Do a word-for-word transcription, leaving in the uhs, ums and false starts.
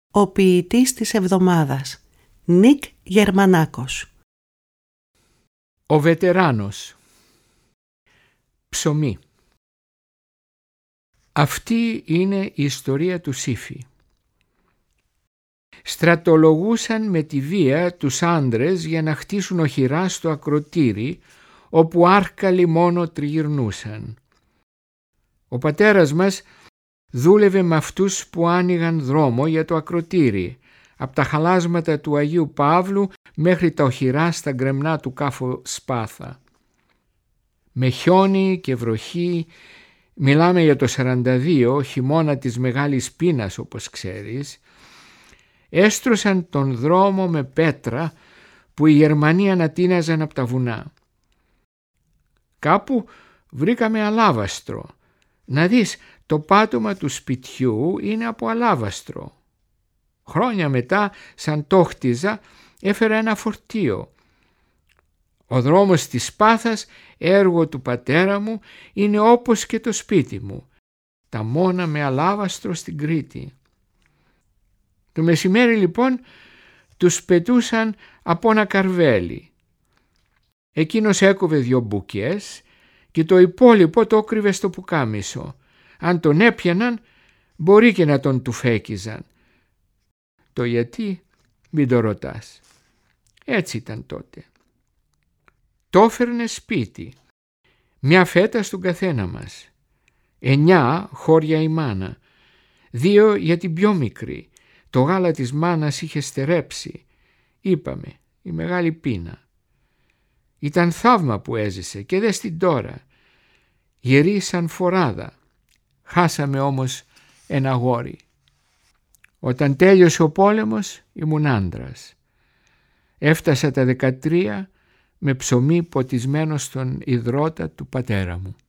Ο ποιητής της εβδομάδας, Νίκ Γερμανάκος. Ο βετεράνος. Ψωμί. Αυτή είναι η ιστορία του Σύφη. Στρατολογούσαν με τη βία τους άντρες για να χτίσουν οχυρά στο ακροτήρι, όπου άρκαλοι μόνο τριγυρνούσαν. Ο πατέρας μας δούλευε με αυτούς που άνοιγαν δρόμο για το ακροτήρι, από τα χαλάσματα του Αγίου Παύλου μέχρι τα οχυρά στα γκρεμνά του Κάφο Σπάθα. Με χιόνι και βροχή, μιλάμε για το σαράντα δύο, χειμώνα της μεγάλης πείνας όπως ξέρεις, έστρωσαν τον δρόμο με πέτρα που οι Γερμανοί ανατείναζαν από τα βουνά. Κάπου βρήκαμε αλάβαστρο. Να δεις, το πάτωμα του σπιτιού είναι από αλάβαστρο. Χρόνια μετά, σαν το χτίζα, έφερα ένα φορτίο. Ο δρόμος της Σπάθας, έργο του πατέρα μου, είναι όπως και το σπίτι μου, τα μόνα με αλάβαστρο στην Κρήτη. Το μεσημέρι λοιπόν τους πετούσαν από ένα καρβέλι. Εκείνος έκοβε δυο μπουκές και το υπόλοιπο το έκρυβε στο πουκάμισο. Αν τον έπιαναν, μπορεί και να τον τουφέκιζαν. Το γιατί μην το ρωτάς. Έτσι ήταν τότε. Το έφερνε σπίτι. Μια φέτα στον καθένα μας. Εννιά χώρια η μάνα. Δύο για την πιο μικρή. Το γάλα της μάνας είχε στερέψει. Είπαμε, η μεγάλη πείνα. Ήταν θαύμα που έζησε και δες την τώρα. Γερή σαν φοράδα. Χάσαμε όμως ένα αγόρι. Όταν τέλειωσε ο πόλεμος ήμουν άντρας. Έφτασα τα δεκατρία με ψωμί ποτισμένο στον ιδρώτα του πατέρα μου.